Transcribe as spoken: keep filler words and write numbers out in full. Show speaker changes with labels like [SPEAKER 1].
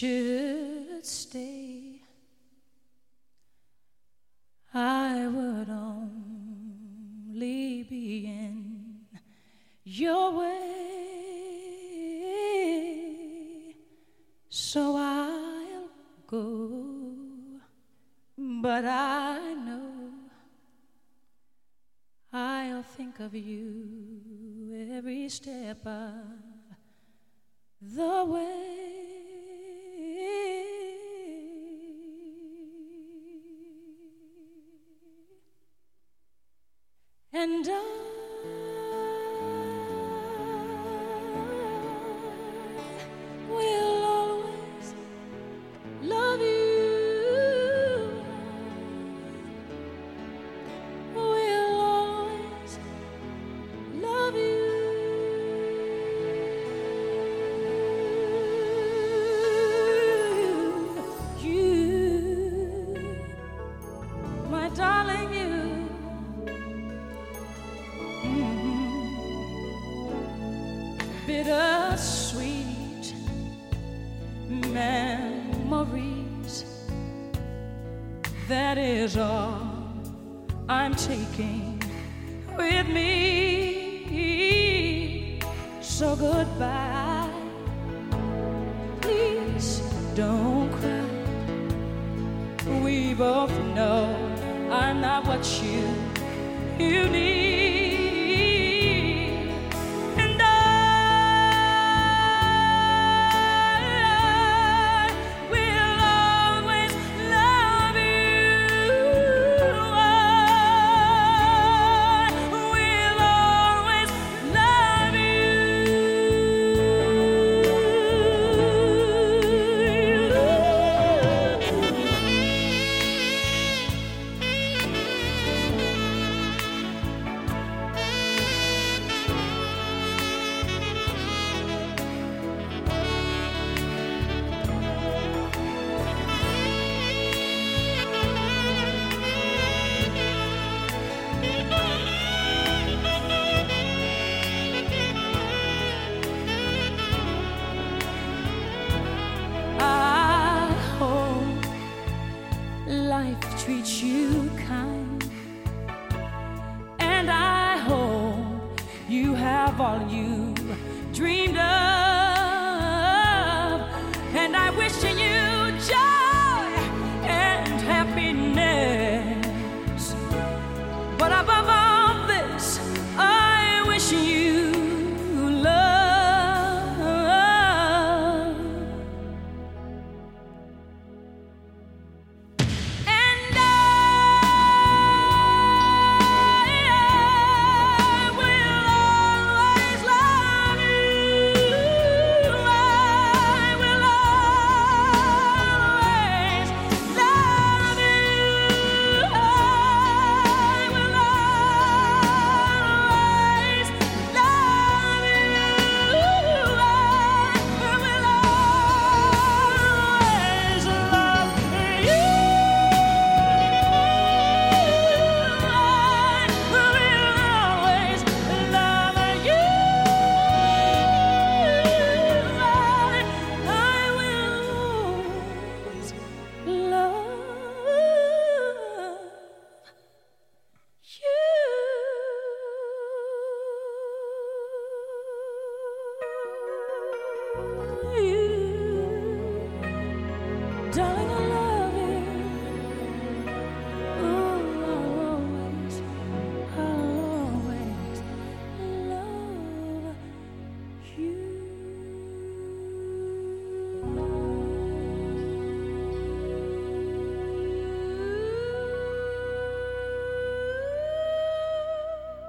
[SPEAKER 1] should stay, I would only be in your way. So I'll go, but I know I'll think of you every step of the way. And I will always love you. Will always love you. You, my darling, you. Bittersweet memories, that is all I'm taking with me. So goodbye, please don't cry. We both know I'm not what you, you need. Life treats you kind, and I hope you have all you dreamed of, and I wish you joy and happiness, but above all this, I wish you darling, I love